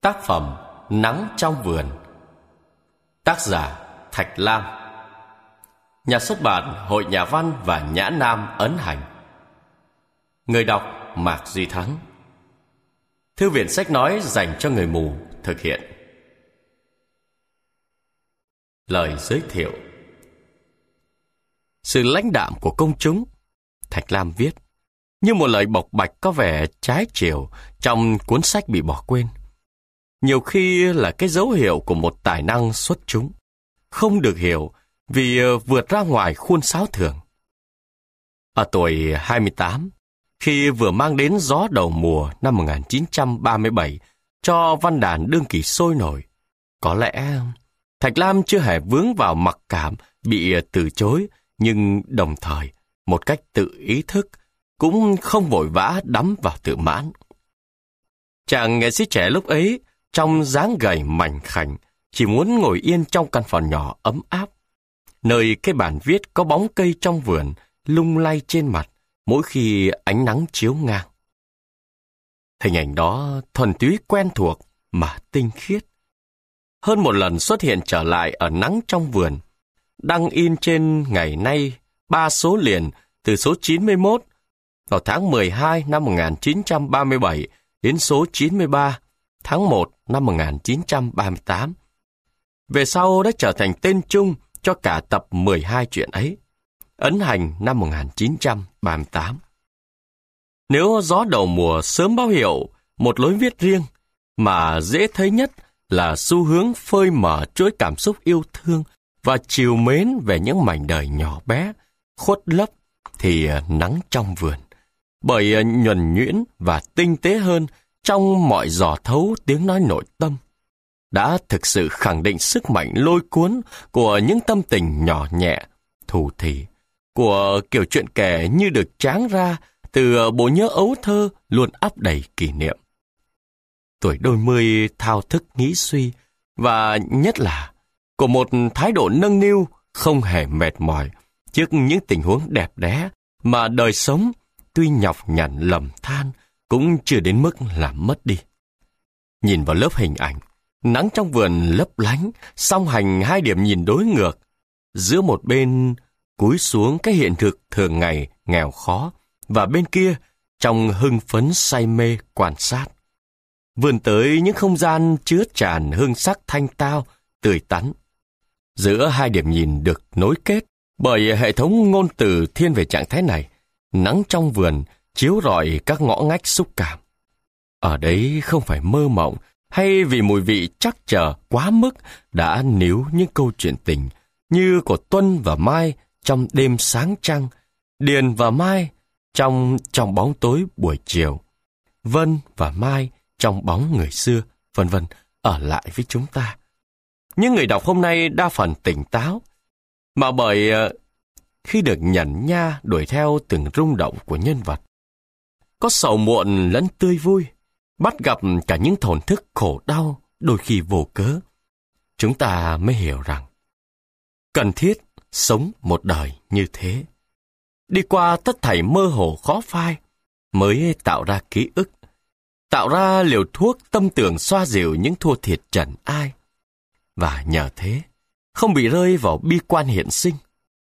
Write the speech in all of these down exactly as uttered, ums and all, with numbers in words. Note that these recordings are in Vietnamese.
Tác phẩm Nắng trong vườn. Tác giả Thạch Lam. Nhà xuất bản Hội Nhà văn và Nhã Nam ấn hành. Người đọc Mạc Duy Thắng. Thư viện sách nói dành cho người mù thực hiện. Lời giới thiệu. Sự lãnh đạm của công chúng, Thạch Lam viết, như một lời bộc bạch có vẻ trái chiều trong cuốn sách bị bỏ quên. Nhiều khi là cái dấu hiệu của một tài năng xuất chúng, không được hiểu vì vượt ra ngoài khuôn sáo thường. Ở tuổi hai mươi tám, khi vừa mang đến gió đầu mùa năm một nghìn chín trăm ba mươi bảy cho văn đàn đương kỳ sôi nổi, có lẽ Thạch Lam chưa hề vướng vào mặc cảm bị từ chối, nhưng đồng thời, một cách tự ý thức, cũng không vội vã đắm vào tự mãn. Chàng nghệ sĩ trẻ lúc ấy, trong dáng gầy mảnh khảnh, chỉ muốn ngồi yên trong căn phòng nhỏ ấm áp, nơi cái bàn viết có bóng cây trong vườn lung lay trên mặt mỗi khi ánh nắng chiếu ngang. Hình ảnh đó thuần túy quen thuộc mà tinh khiết. Hơn một lần xuất hiện trở lại ở Nắng trong vườn, đăng in trên ngày nay ba số liền từ số chín mươi mốt vào tháng mười hai năm một nghìn chín trăm ba mươi bảy đến số chín mươi ba tháng một năm một nghìn chín trăm ba mươi tám. Về sau đã trở thành tên chung cho cả tập mười hai truyện ấy, ấn hành năm một nghìn chín trăm ba mươi tám. Nếu gió đầu mùa sớm báo hiệu một lối viết riêng, mà dễ thấy nhất là xu hướng phơi mở chuỗi cảm xúc yêu thương và trìu mến về những mảnh đời nhỏ bé, khuất lấp, thì Nắng trong vườn, bởi nhuần nhuyễn và tinh tế hơn trong mọi dò thấu tiếng nói nội tâm, đã thực sự khẳng định sức mạnh lôi cuốn của những tâm tình nhỏ nhẹ, thủ thỉ, của kiểu chuyện kể như được tráng ra từ bộ nhớ ấu thơ luôn ắp đầy kỷ niệm. Tuổi đôi mươi thao thức nghĩ suy, và nhất là của một thái độ nâng niu không hề mệt mỏi trước những tình huống đẹp đẽ mà đời sống tuy nhọc nhằn lầm than cũng chưa đến mức làm mất đi. Nhìn vào lớp hình ảnh, Nắng trong vườn lấp lánh, song hành hai điểm nhìn đối ngược. Giữa một bên cúi xuống cái hiện thực thường ngày nghèo khó, và bên kia trong hưng phấn say mê quan sát. Vươn tới những không gian chứa tràn hương sắc thanh tao, tươi tắn. Giữa hai điểm nhìn được nối kết bởi hệ thống ngôn từ thiên về trạng thái này, Nắng trong vườn chiếu rọi các ngõ ngách xúc cảm. Ở đấy không phải mơ mộng hay vì mùi vị chắc chờ quá mức đã níu những câu chuyện tình như của Tuân và Mai trong đêm sáng trăng, Điền và Mai trong trong bóng tối buổi chiều, Vân và Mai trong bóng người xưa, vân vân ở lại với chúng ta. Những người đọc hôm nay đa phần tỉnh táo, mà bởi khi được nhẩn nha đuổi theo từng rung động của nhân vật, có sầu muộn lẫn tươi vui, bắt gặp cả những thổn thức khổ đau đôi khi vô cớ, chúng ta mới hiểu rằng cần thiết sống một đời như thế, đi qua tất thảy mơ hồ khó phai mới tạo ra ký ức, tạo ra liều thuốc tâm tưởng xoa dịu những thua thiệt trần ai, và nhờ thế không bị rơi vào bi quan hiện sinh.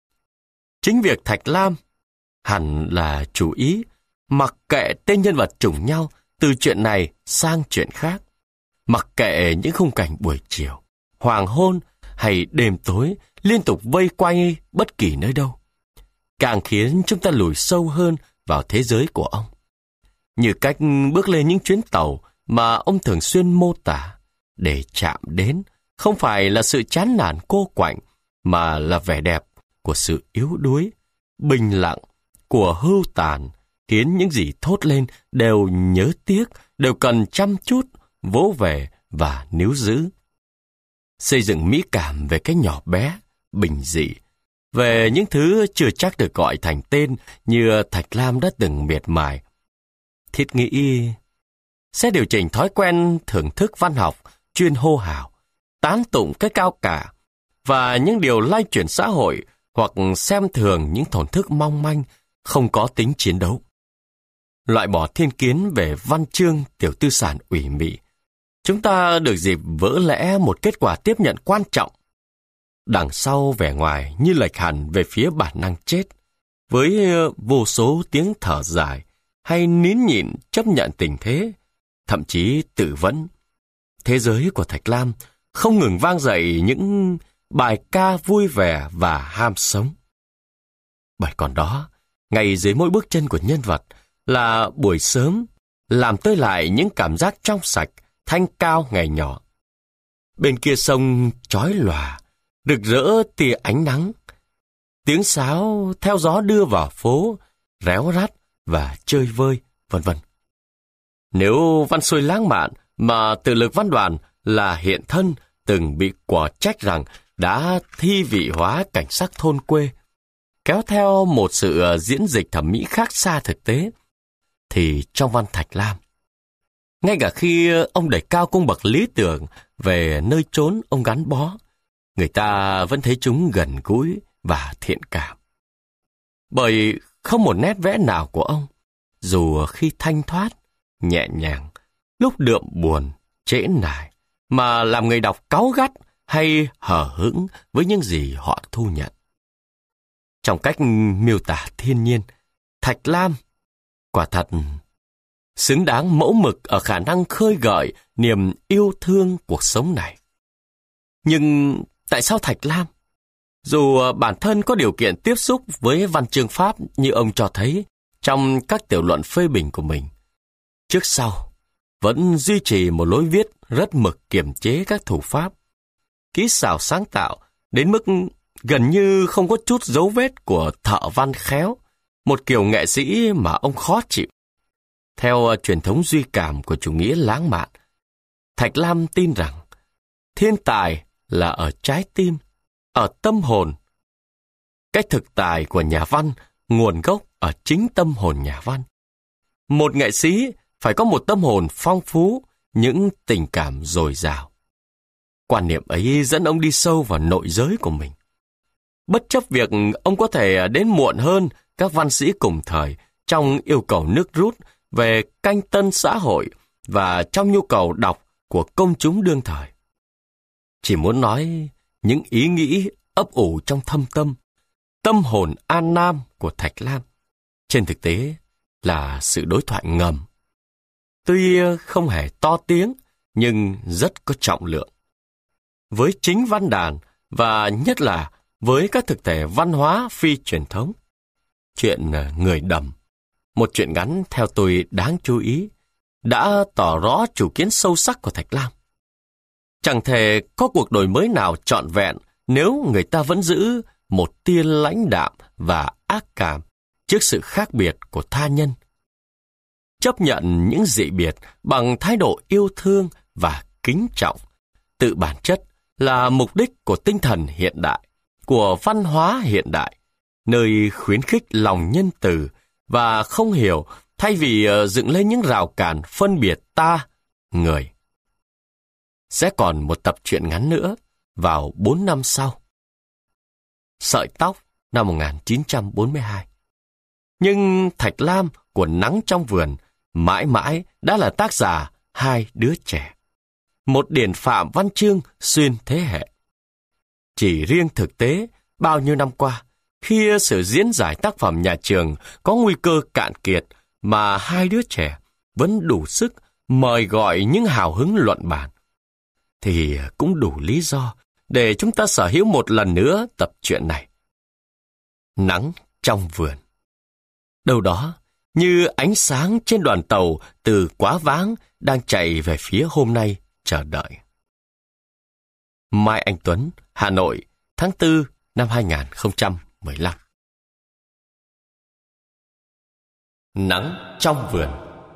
Chính việc Thạch Lam hẳn là chú ý mặc kệ tên nhân vật trùng nhau từ chuyện này sang chuyện khác, mặc kệ những khung cảnh buổi chiều, hoàng hôn hay đêm tối liên tục vây quanh bất kỳ nơi đâu, càng khiến chúng ta lùi sâu hơn vào thế giới của ông. Như cách bước lên những chuyến tàu mà ông thường xuyên mô tả, để chạm đến không phải là sự chán nản cô quạnh, mà là vẻ đẹp của sự yếu đuối, bình lặng, của hưu tàn, khiến những gì thốt lên đều nhớ tiếc, đều cần chăm chút, vỗ về và níu giữ. Xây dựng mỹ cảm về cái nhỏ bé, bình dị, về những thứ chưa chắc được gọi thành tên như Thạch Lam đã từng miệt mài. Thiết nghĩ sẽ điều chỉnh thói quen thưởng thức văn học chuyên hô hào, tán tụng cái cao cả, và những điều lay chuyển xã hội, hoặc xem thường những thổn thức mong manh, không có tính chiến đấu. Loại bỏ thiên kiến về văn chương tiểu tư sản ủy mị, chúng ta được dịp vỡ lẽ một kết quả tiếp nhận quan trọng. Đằng sau vẻ ngoài như lệch hẳn về phía bản năng chết, với vô số tiếng thở dài hay nín nhịn chấp nhận tình thế, thậm chí tự vấn. Thế giới của Thạch Lam không ngừng vang dậy những bài ca vui vẻ và ham sống. Bởi còn đó, ngay dưới mỗi bước chân của nhân vật là buổi sớm, làm tới lại những cảm giác trong sạch, thanh cao ngày nhỏ. Bên kia sông chói lòa, rực rỡ tia ánh nắng. Tiếng sáo theo gió đưa vào phố, réo rắt và chơi vơi, vân vân. Nếu văn xuôi lãng mạn mà Tự Lực Văn Đoàn là hiện thân từng bị quả trách rằng đã thi vị hóa cảnh sắc thôn quê, kéo theo một sự diễn dịch thẩm mỹ khác xa thực tế, thì trong văn Thạch Lam, ngay cả khi ông đẩy cao cung bậc lý tưởng về nơi chốn ông gắn bó, người ta vẫn thấy chúng gần gũi và thiện cảm. Bởi không một nét vẽ nào của ông, dù khi thanh thoát, nhẹ nhàng, lúc đượm buồn, trễ nải, mà làm người đọc cáu gắt hay hờ hững với những gì họ thu nhận. Trong cách miêu tả thiên nhiên, Thạch Lam quả thật xứng đáng mẫu mực ở khả năng khơi gợi niềm yêu thương cuộc sống này. Nhưng tại sao Thạch Lam, dù bản thân có điều kiện tiếp xúc với văn chương Pháp như ông cho thấy trong các tiểu luận phê bình của mình, trước sau vẫn duy trì một lối viết rất mực kiềm chế các thủ pháp, kỹ xảo sáng tạo đến mức gần như không có chút dấu vết của thợ văn khéo, một kiểu nghệ sĩ mà ông khó chịu. Theo truyền thống duy cảm của chủ nghĩa lãng mạn, Thạch Lam tin rằng thiên tài là ở trái tim, ở tâm hồn. Cách thực tài của nhà văn nguồn gốc ở chính tâm hồn nhà văn. Một nghệ sĩ phải có một tâm hồn phong phú, những tình cảm dồi dào. Quan niệm ấy dẫn ông đi sâu vào nội giới của mình. Bất chấp việc ông có thể đến muộn hơn các văn sĩ cùng thời trong yêu cầu nước rút về canh tân xã hội và trong nhu cầu đọc của công chúng đương thời. Chỉ muốn nói những ý nghĩ ấp ủ trong thâm tâm, tâm hồn an nam của Thạch Lam, trên thực tế là sự đối thoại ngầm. Tuy không hề to tiếng, nhưng rất có trọng lượng. Với chính văn đàn và nhất là với các thực thể văn hóa phi truyền thống. Chuyện Người Đầm, một chuyện ngắn theo tôi đáng chú ý, đã tỏ rõ chủ kiến sâu sắc của Thạch Lam. Chẳng thể có cuộc đổi mới nào trọn vẹn nếu người ta vẫn giữ một tia lãnh đạm và ác cảm trước sự khác biệt của tha nhân. Chấp nhận những dị biệt bằng thái độ yêu thương và kính trọng, tự bản chất là mục đích của tinh thần hiện đại, của văn hóa hiện đại, nơi khuyến khích lòng nhân từ và không hiểu thay vì dựng lên những rào cản phân biệt ta, người. Sẽ còn một tập truyện ngắn nữa vào bốn năm sau. Sợi tóc năm một nghìn chín trăm bốn mươi hai. Nhưng Thạch Lam của Nắng trong vườn mãi mãi đã là tác giả hai đứa trẻ. Một điển phạm văn chương xuyên thế hệ. Chỉ riêng thực tế, bao nhiêu năm qua, khi sự diễn giải tác phẩm nhà trường có nguy cơ cạn kiệt mà hai đứa trẻ vẫn đủ sức mời gọi những hào hứng luận bàn, thì cũng đủ lý do để chúng ta sở hữu một lần nữa tập truyện này. Nắng trong vườn. Đâu đó, như ánh sáng trên đoàn tàu từ Quá Váng đang chạy về phía hôm nay chờ đợi. Mai Anh Tuấn, Hà Nội, tháng tư năm hai nghìn không trăm mười lăm. Nắng trong vườn.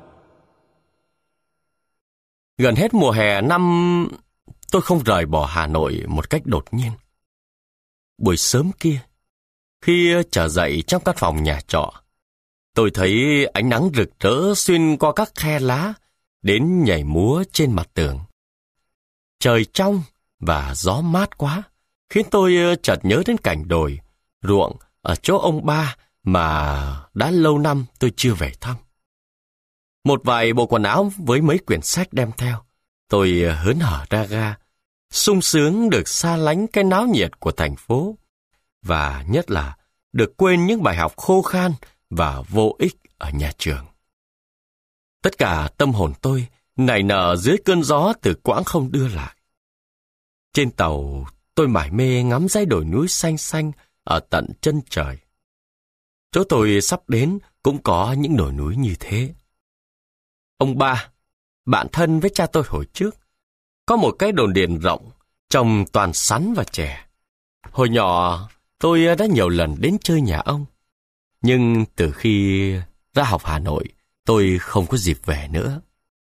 Gần hết mùa hè năm, tôi không rời bỏ Hà Nội một cách đột nhiên. Buổi sớm kia, khi trở dậy trong căn phòng nhà trọ, tôi thấy ánh nắng rực rỡ xuyên qua các khe lá, đến nhảy múa trên mặt tường. Trời trong và gió mát quá, khiến tôi chợt nhớ đến cảnh đồi, ruộng ở chỗ ông ba mà đã lâu năm tôi chưa về thăm. Một vài bộ quần áo với mấy quyển sách đem theo, Tôi hớn hở ra ga, sung sướng được xa lánh cái náo nhiệt của thành phố, và nhất là được quên những bài học khô khan và vô ích ở nhà trường. Tất cả tâm hồn tôi nảy nở dưới cơn gió từ quãng không đưa lại. Trên tàu, tôi mải mê ngắm dãy đồi núi xanh xanh ở tận chân trời. Chỗ tôi sắp đến cũng có những đồi núi như thế. Ông ba, bạn thân với cha tôi hồi trước, có một cái đồn điền rộng, trồng toàn sắn và chè. Hồi nhỏ, tôi đã nhiều lần đến chơi nhà ông. Nhưng từ khi ra học Hà Nội, tôi không có dịp về nữa.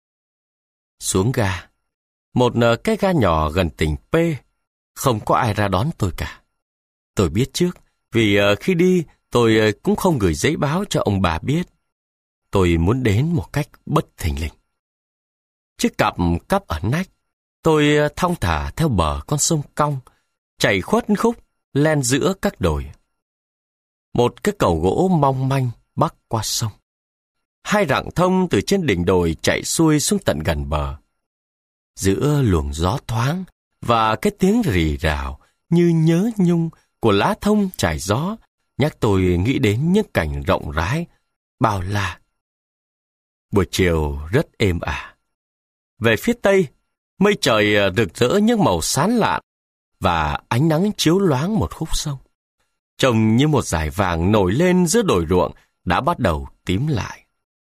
Xuống ga, một cái ga nhỏ gần tỉnh P, không có ai ra đón tôi cả. Tôi biết trước, vì khi đi tôi cũng không gửi giấy báo cho ông bà biết. Tôi muốn đến một cách bất thình lình. Chiếc cặp cắp ở nách, tôi thong thả theo bờ con sông cong, chảy khuất khúc len giữa các đồi. Một cái cầu gỗ mong manh bắc qua sông. Hai rặng thông từ trên đỉnh đồi chạy xuôi xuống tận gần bờ. Giữa luồng gió thoáng và cái tiếng rì rào như nhớ nhung của lá thông trải gió nhắc tôi nghĩ đến những cảnh rộng rãi, bao la. Buổi chiều rất êm ả. Về phía tây, mây trời rực rỡ những màu xán lạn và ánh nắng chiếu loáng một khúc sông. Trông như một dải vàng nổi lên giữa đồi ruộng đã bắt đầu tím lại.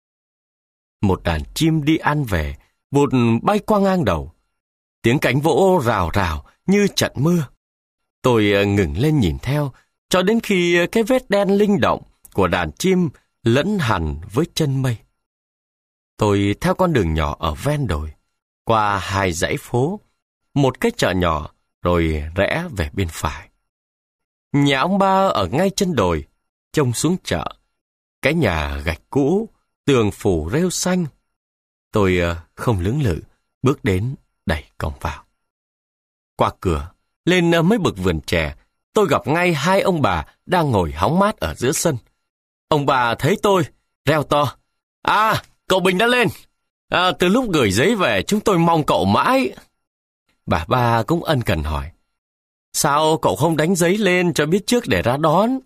Một đàn chim đi ăn về, vụt bay qua ngang đầu. Tiếng cánh vỗ rào rào như trận mưa. Tôi ngừng lên nhìn theo, cho đến khi cái vết đen linh động của đàn chim lẫn hẳn với chân mây. Tôi theo con đường nhỏ ở ven đồi, qua hai dãy phố, một cái chợ nhỏ, rồi rẽ về bên phải. Nhà ông ba ở ngay chân đồi, trông xuống chợ. Cái nhà gạch cũ, tường phủ rêu xanh. Tôi không lưỡng lự, bước đến đẩy cổng vào. Qua cửa, lên mấy bực vườn chè, tôi gặp ngay hai ông bà đang ngồi hóng mát ở giữa sân. Ông bà thấy tôi, reo to: "À, cậu Bình đã lên! À, từ lúc gửi giấy về chúng tôi mong cậu mãi." Bà ba cũng ân cần hỏi: "Sao cậu không đánh giấy lên cho biết trước để ra đón?"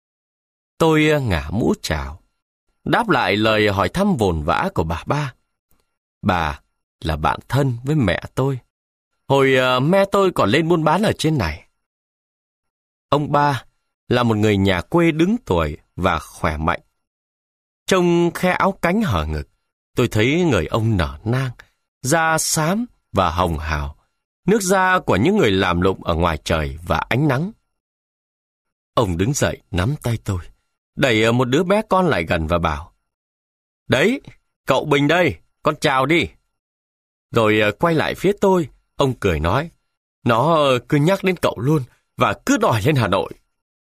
Tôi ngả mũ chào, đáp lại lời hỏi thăm vồn vã của bà ba. Bà là bạn thân với mẹ tôi. Hồi uh, mẹ tôi còn lên buôn bán ở trên này. Ông ba là một người nhà quê đứng tuổi và khỏe mạnh. Trông khe áo cánh hở ngực, tôi thấy người ông nở nang, da xám và hồng hào, nước da của những người làm lụng ở ngoài trời và ánh nắng. Ông đứng dậy nắm tay tôi, đẩy một đứa bé con lại gần và bảo: "Đấy, cậu Bình đây, con chào đi." Rồi quay lại phía tôi, ông cười nói: "Nó cứ nhắc đến cậu luôn và cứ đòi lên Hà Nội."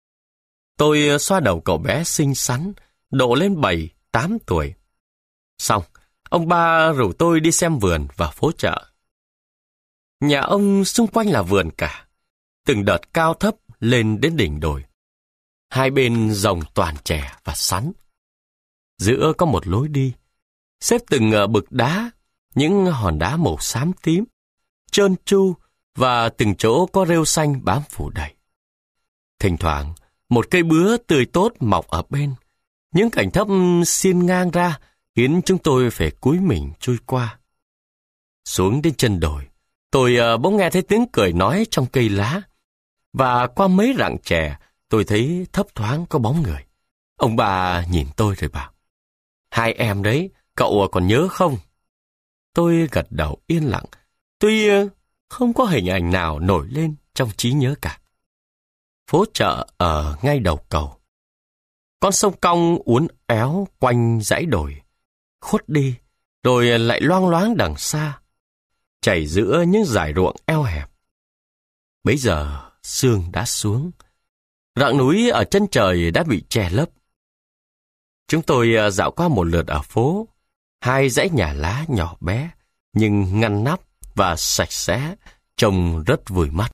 Tôi xoa đầu cậu bé xinh xắn, độ lên bảy, tám tuổi. Xong, ông ba rủ tôi đi xem vườn và phố chợ. Nhà ông xung quanh là vườn cả, từng đợt cao thấp lên đến đỉnh đồi. Hai bên rồng toàn chè và sắn. Giữa có một lối đi, xếp từng bực đá, những hòn đá màu xám tím, trơn tru và từng chỗ có rêu xanh bám phủ đầy. Thỉnh thoảng, một cây bứa tươi tốt mọc ở bên. Những cành thấp xiên ngang ra khiến chúng tôi phải cúi mình trôi qua. Xuống đến chân đồi, tôi uh, bỗng nghe thấy tiếng cười nói trong cây lá. Và qua mấy rặng chè, tôi thấy thấp thoáng có bóng người. Ông bà nhìn tôi rồi bảo: "Hai em đấy, cậu còn nhớ không?" Tôi gật đầu yên lặng, tuy uh, không có hình ảnh nào nổi lên trong trí nhớ cả. Phố chợ ở ngay đầu cầu. Con sông cong uốn éo quanh dãy đồi, khuất đi, rồi lại loang loáng đằng xa, chảy giữa những dải ruộng eo hẹp. Bấy giờ sương đã xuống, rặng núi ở chân trời đã bị che lấp. Chúng tôi dạo qua một lượt ở phố, hai dãy nhà lá nhỏ bé, nhưng ngăn nắp và sạch sẽ, trông rất vui mắt.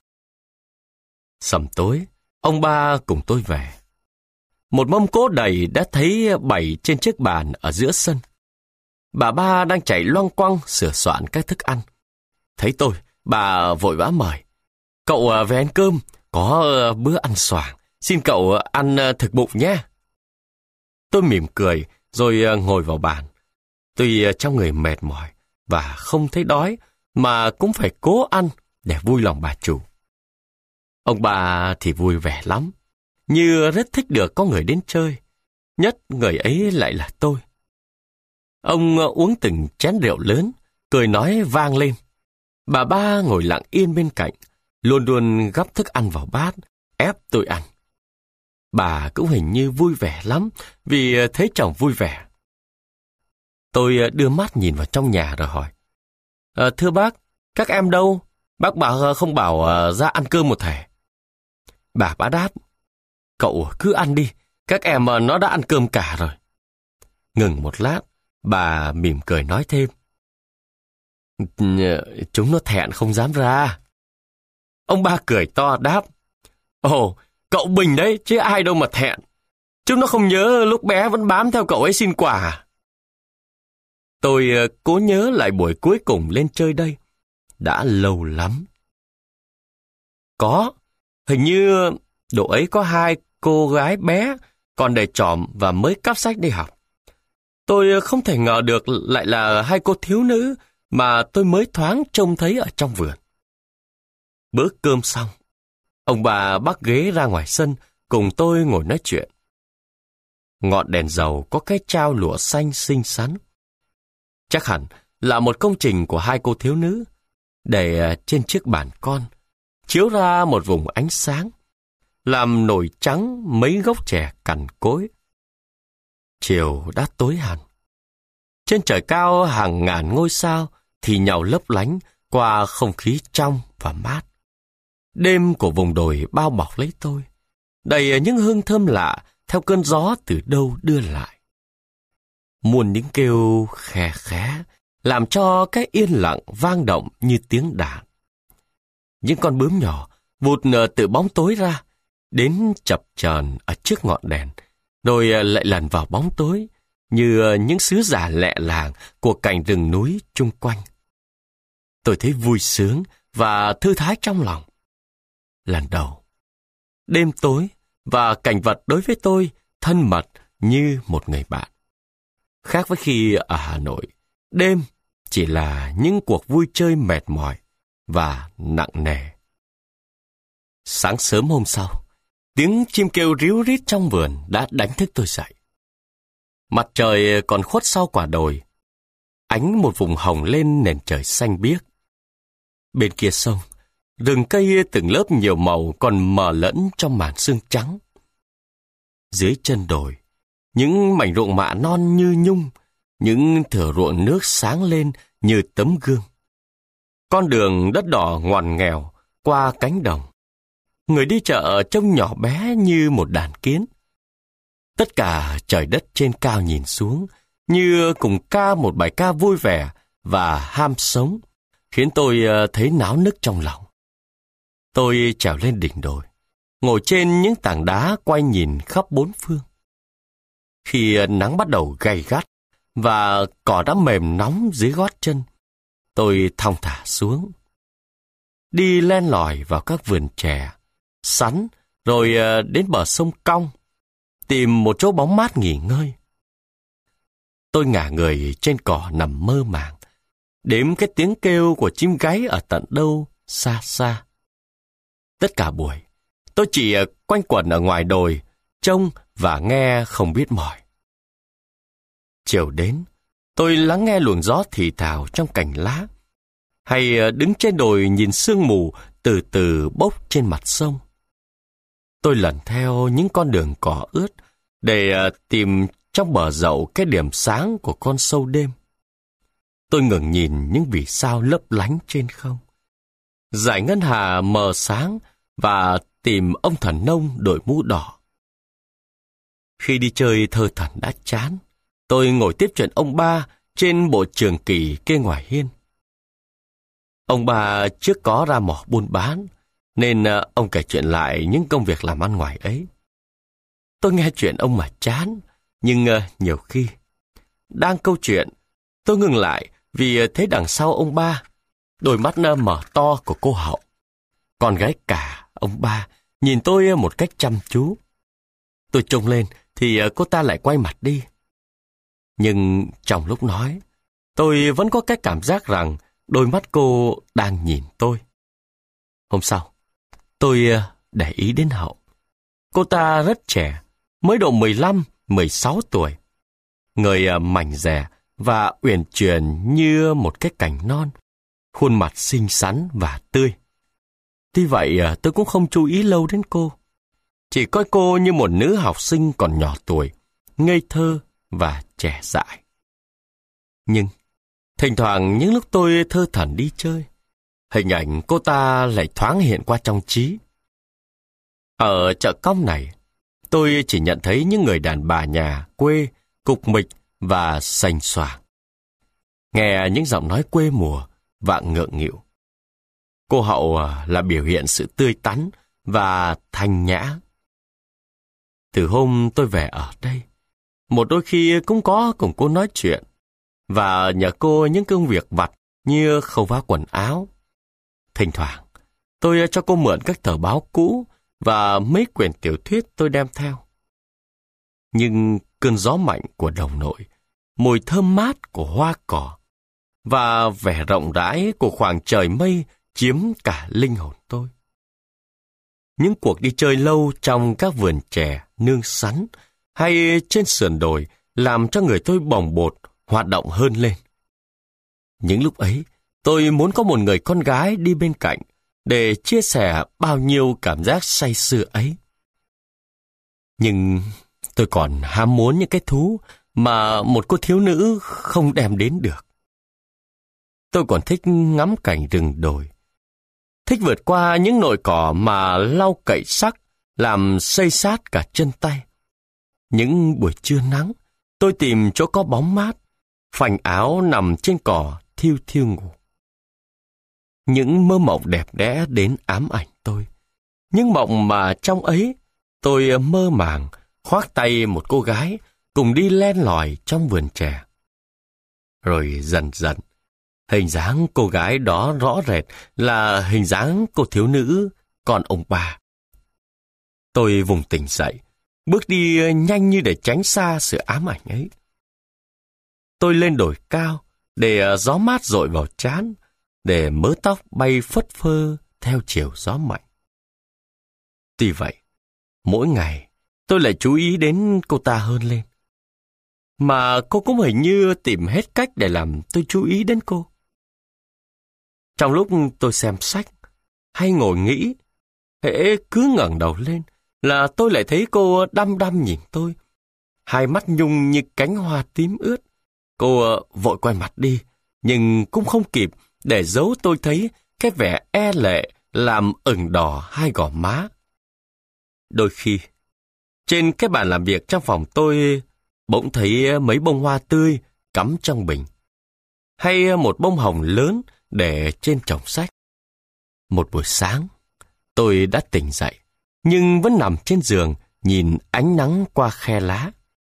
Sầm tối, ông ba cùng tôi về. Một mâm cỗ đầy đã thấy bày trên chiếc bàn ở giữa sân. Bà ba đang chạy loang quăng sửa soạn các thức ăn. Thấy tôi, bà vội vã mời. Cậu về ăn cơm, có bữa ăn xoàng. Xin cậu ăn thực bụng nhé. Tôi mỉm cười rồi ngồi vào bàn. Tuy trong người mệt mỏi và không thấy đói, mà cũng phải cố ăn để vui lòng bà chủ. Ông bà thì vui vẻ lắm, như rất thích được có người đến chơi. Nhất người ấy lại là tôi. Ông uống từng chén rượu lớn, cười nói vang lên. Bà ba ngồi lặng yên bên cạnh, luôn luôn gắp thức ăn vào bát, ép tôi ăn. Bà cũng hình như vui vẻ lắm vì thấy chồng vui vẻ. Tôi đưa mắt nhìn vào trong nhà rồi hỏi. À, thưa bác, các em đâu? Bác bảo không bảo uh, ra ăn cơm một thể. Bà bá đáp. Cậu cứ ăn đi, các em uh, nó đã ăn cơm cả rồi. Ngừng một lát, bà mỉm cười nói thêm. Chúng nó thẹn không dám ra. Ông ba cười to đáp. Ồ, cậu Bình đấy, chứ ai đâu mà thẹn. Chúng nó không nhớ lúc bé vẫn bám theo cậu ấy xin quà. Tôi cố nhớ lại buổi cuối cùng lên chơi đây. Đã lâu lắm. Có, hình như độ ấy có hai cô gái bé còn để trọm và mới cắp sách đi học. Tôi không thể ngờ được lại là hai cô thiếu nữ mà tôi mới thoáng trông thấy ở trong vườn. Bữa cơm xong, ông bà bắt ghế ra ngoài sân cùng tôi ngồi nói chuyện. Ngọn đèn dầu có cái trao lụa xanh xinh xắn. Chắc hẳn là một công trình của hai cô thiếu nữ, để trên chiếc bàn con, chiếu ra một vùng ánh sáng, làm nổi trắng mấy gốc chè cằn cỗi. Chiều đã tối hẳn. Trên trời cao hàng ngàn ngôi sao thì nhàu lấp lánh qua không khí trong và mát. Đêm của vùng đồi bao bọc lấy tôi, đầy những hương thơm lạ theo cơn gió từ đâu đưa lại. Muôn những kêu khè khẽ làm cho cái yên lặng vang động như tiếng đàn. Những con bướm nhỏ vụt từ bóng tối ra, đến chập chờn ở trước ngọn đèn, rồi lại lần vào bóng tối như những sứ giả lẹ làng của cành rừng núi chung quanh. Tôi thấy vui sướng và thư thái trong lòng. Lần đầu, đêm tối và cảnh vật đối với tôi thân mật như một người bạn. Khác với khi ở Hà Nội, đêm chỉ là những cuộc vui chơi mệt mỏi và nặng nề. Sáng sớm hôm sau, tiếng chim kêu ríu rít trong vườn đã đánh thức tôi dậy. Mặt trời còn khuất sau quả đồi, ánh một vùng hồng lên nền trời xanh biếc. Bên kia sông, rừng cây từng lớp nhiều màu còn mờ lẫn trong màn sương trắng. Dưới chân đồi, những mảnh ruộng mạ non như nhung, những thửa ruộng nước sáng lên như tấm gương. Con đường đất đỏ ngoằn nghèo qua cánh đồng. Người đi chợ trông nhỏ bé như một đàn kiến. Tất cả trời đất trên cao nhìn xuống như cùng ca một bài ca vui vẻ và ham sống, khiến tôi thấy náo nức trong lòng. Tôi trèo lên đỉnh đồi, ngồi trên những tảng đá quay nhìn khắp bốn phương. Khi nắng bắt đầu gay gắt và cỏ đã mềm nóng dưới gót chân, tôi thong thả xuống. Đi len lỏi vào các vườn chè, sắn, rồi đến bờ sông cong, tìm một chỗ bóng mát nghỉ ngơi. Tôi ngả người trên cỏ nằm mơ màng, đếm cái tiếng kêu của chim gáy ở tận đâu xa xa. Tất cả buổi, tôi chỉ quanh quẩn ở ngoài đồi, trông và nghe không biết mỏi. Chiều đến, tôi lắng nghe luồng gió thì thào trong cành lá, hay đứng trên đồi nhìn sương mù từ từ bốc trên mặt sông. Tôi lần theo những con đường cỏ ướt để tìm trong bờ dậu cái điểm sáng của con sâu đêm. Tôi ngừng nhìn những vì sao lấp lánh trên không, dải ngân hà mờ sáng và tìm ông thần nông đội mũ đỏ. Khi đi chơi thơ thẩn đã chán, tôi ngồi tiếp chuyện ông ba trên bộ trường kỳ kê ngoài hiên. Ông ba trước có ra mỏ buôn bán, nên ông kể chuyện lại những công việc làm ăn ngoài ấy. Tôi nghe chuyện ông mà chán, nhưng nhiều khi, đang câu chuyện, tôi ngừng lại vì thấy đằng sau ông ba, đôi mắt mở to của cô Hậu. Con gái cả, ông ba, nhìn tôi một cách chăm chú. Tôi trông lên thì cô ta lại quay mặt đi. Nhưng trong lúc nói, tôi vẫn có cái cảm giác rằng đôi mắt cô đang nhìn tôi. Hôm sau, tôi để ý đến Hậu. Cô ta rất trẻ, mới độ mười lăm, mười sáu tuổi. Người mảnh dẻ và uyển chuyển như một cái cành non, khuôn mặt xinh xắn và tươi. Tuy vậy tôi cũng không chú ý lâu đến cô. Chỉ coi cô như một nữ học sinh còn nhỏ tuổi, ngây thơ và trẻ dại. Nhưng, thỉnh thoảng những lúc tôi thơ thẩn đi chơi, hình ảnh cô ta lại thoáng hiện qua trong trí. Ở chợ cóc này, tôi chỉ nhận thấy những người đàn bà nhà quê, cục mịch và sành xoàng. Nghe những giọng nói quê mùa và ngượng nghịu. Cô Hậu là biểu hiện sự tươi tắn và thanh nhã. Từ hôm tôi về ở đây, một đôi khi cũng có cùng cô nói chuyện và nhờ cô những công việc vặt như khâu vá quần áo. Thỉnh thoảng, tôi cho cô mượn các tờ báo cũ và mấy quyển tiểu thuyết tôi đem theo. Nhưng cơn gió mạnh của đồng nội, mùi thơm mát của hoa cỏ và vẻ rộng rãi của khoảng trời mây chiếm cả linh hồn tôi. Những cuộc đi chơi lâu trong các vườn chè, nương sắn hay trên sườn đồi làm cho người tôi bồng bột, hoạt động hơn lên. Những lúc ấy, tôi muốn có một người con gái đi bên cạnh để chia sẻ bao nhiêu cảm giác say sưa ấy. Nhưng tôi còn ham muốn những cái thú mà một cô thiếu nữ không đem đến được. Tôi còn thích ngắm cảnh rừng đồi, thích vượt qua những nội cỏ mà lau cậy sắc, làm xây sát cả chân tay. Những buổi trưa nắng, tôi tìm chỗ có bóng mát, phành áo nằm trên cỏ thiêu thiêu ngủ. Những mơ mộng đẹp đẽ đến ám ảnh tôi. Những mộng mà trong ấy, tôi mơ màng, khoác tay một cô gái, cùng đi len lỏi trong vườn chè. Rồi dần dần, hình dáng cô gái đó rõ rệt là hình dáng cô thiếu nữ, còn ông bà. Tôi vùng tỉnh dậy, bước đi nhanh như để tránh xa sự ám ảnh ấy. Tôi lên đồi cao, để gió mát dội vào trán, để mớ tóc bay phất phơ theo chiều gió mạnh. Tuy vậy, mỗi ngày tôi lại chú ý đến cô ta hơn lên. Mà cô cũng hình như tìm hết cách để làm tôi chú ý đến cô. Trong lúc tôi xem sách hay ngồi nghĩ, hễ cứ ngẩng đầu lên là tôi lại thấy cô đăm đăm nhìn tôi. Hai mắt nhung như cánh hoa tím ướt. Cô vội quay mặt đi, nhưng cũng không kịp để giấu tôi thấy cái vẻ e lệ làm ửng đỏ hai gò má. Đôi khi, trên cái bàn làm việc trong phòng tôi bỗng thấy mấy bông hoa tươi cắm trong bình, hay một bông hồng lớn để trên chồng sách. Một buổi sáng, tôi đã tỉnh dậy, nhưng vẫn nằm trên giường nhìn ánh nắng qua khe lá.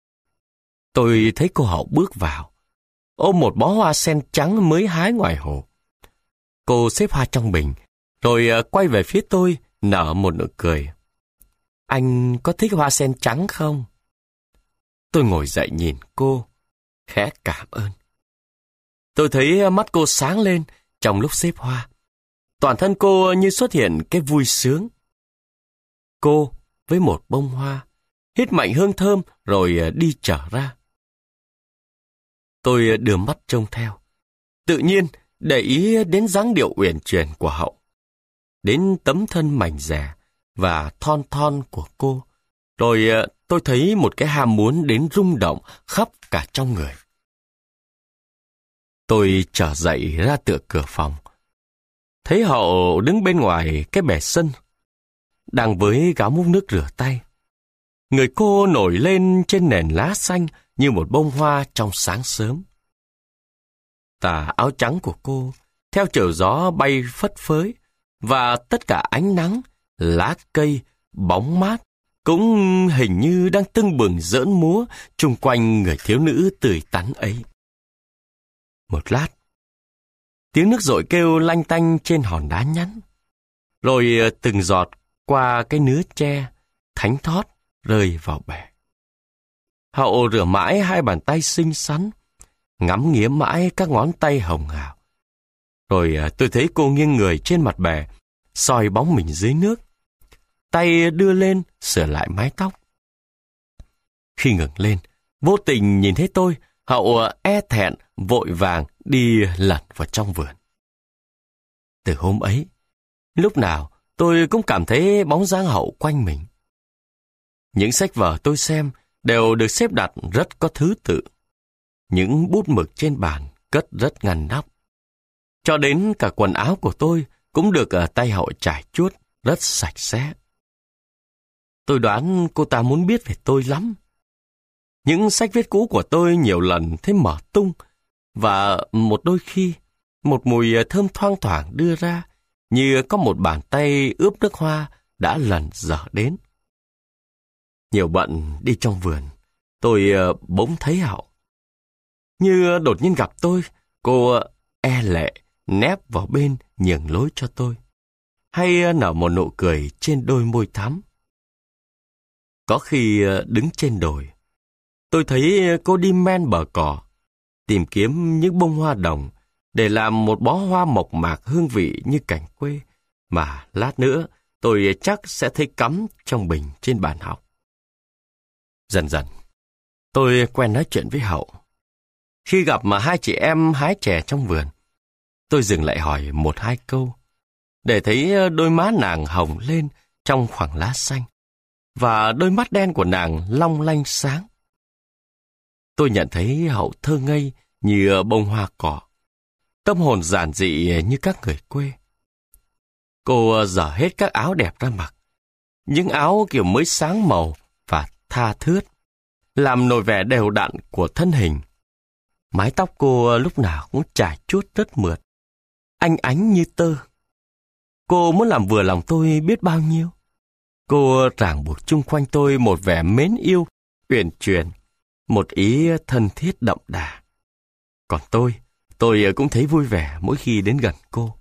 Tôi thấy cô Hậu bước vào, ôm một bó hoa sen trắng mới hái ngoài hồ. Cô xếp hoa trong bình, rồi quay về phía tôi, nở một nụ cười. Anh có thích hoa sen trắng không? Tôi ngồi dậy nhìn cô, khẽ cảm ơn. Tôi thấy mắt cô sáng lên trong lúc xếp hoa. Toàn thân cô như xuất hiện cái vui sướng. Cô với một bông hoa, hít mạnh hương thơm rồi đi trở ra. Tôi đưa mắt trông theo. Tự nhiên để ý đến dáng điệu uyển chuyển của Hậu, đến tấm thân mảnh dẻ và thon thon của cô. Rồi tôi thấy một cái ham muốn đến rung động khắp cả trong người. Tôi trở dậy ra tựa cửa phòng. Thấy Hậu đứng bên ngoài cái bể sân, đang với gáo múc nước rửa tay. Người cô nổi lên trên nền lá xanh như một bông hoa trong sáng sớm. Tà áo trắng của cô theo chiều gió bay phất phới, và tất cả ánh nắng, lá cây, bóng mát cũng hình như đang tưng bừng giỡn múa chung quanh người thiếu nữ tươi tắn ấy. Một lát, Tiếng nước dội kêu lanh tanh trên hòn đá nhẵn. Rồi từng giọt qua cái nứa tre, thánh thót rơi vào bể. Hậu rửa mãi hai bàn tay xinh xắn, ngắm nghía mãi các ngón tay hồng hào. Rồi tôi thấy cô nghiêng người trên mặt bể, soi bóng mình dưới nước. Tay đưa lên sửa lại mái tóc. Khi ngẩng lên, vô tình nhìn thấy tôi, Hậu e thẹn vội vàng đi lẩn vào trong vườn. Từ hôm ấy, lúc nào tôi cũng cảm thấy bóng dáng Hậu quanh mình. Những sách vở tôi xem đều được xếp đặt rất có thứ tự. Những bút mực trên bàn cất rất ngăn nắp. Cho đến cả quần áo của tôi cũng được ở tay Hậu trải chuốt rất sạch sẽ. Tôi đoán cô ta muốn biết về tôi lắm. Những sách viết cũ của tôi nhiều lần thấy mở tung, và một đôi khi một mùi thơm thoang thoảng đưa ra, như có một bàn tay ướp nước hoa đã lần dở đến. Nhiều bận đi trong vườn, tôi bỗng thấy Hậu. Như đột nhiên gặp tôi, cô e lệ nép vào bên nhường lối cho tôi, hay nở một nụ cười trên đôi môi thắm. Có khi đứng trên đồi, tôi thấy cô đi men bờ cỏ, tìm kiếm những bông hoa đồng để làm một bó hoa mộc mạc hương vị như cảnh quê mà lát nữa tôi chắc sẽ thấy cắm trong bình trên bàn học. Dần dần, tôi quen nói chuyện với Hậu. Khi gặp mà hai chị em hái chè trong vườn, tôi dừng lại hỏi một hai câu, để thấy đôi má nàng hồng lên trong khoảng lá xanh, và đôi mắt đen của nàng long lanh sáng. Tôi nhận thấy Hậu thơ ngây như bông hoa cỏ, tâm hồn giản dị như các người quê. Cô dở hết các áo đẹp ra mặc, những áo kiểu mới sáng màu và tha thướt, làm nổi vẻ đều đặn của thân hình. Mái tóc cô lúc nào cũng trải chuốt rất mượt, anh ánh như tơ. Cô muốn làm vừa lòng tôi biết bao nhiêu. Cô ràng buộc chung quanh tôi một vẻ mến yêu, uyển chuyển, một ý thân thiết đậm đà. Còn tôi, tôi cũng thấy vui vẻ mỗi khi đến gần cô.